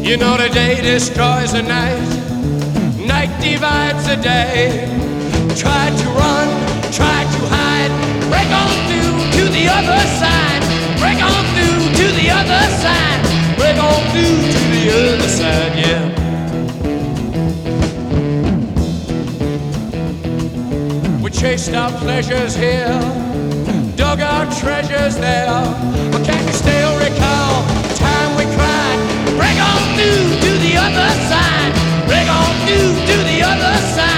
You know the day destroys the night, night divides the day. Try to run, try to hide, break on through to the other side, break on through to the other side, break on through to the other side, yeah. We chased our pleasures here, dug our treasures there, but can you still recall the time we cried? Break on through to the other side, break on through to the other side.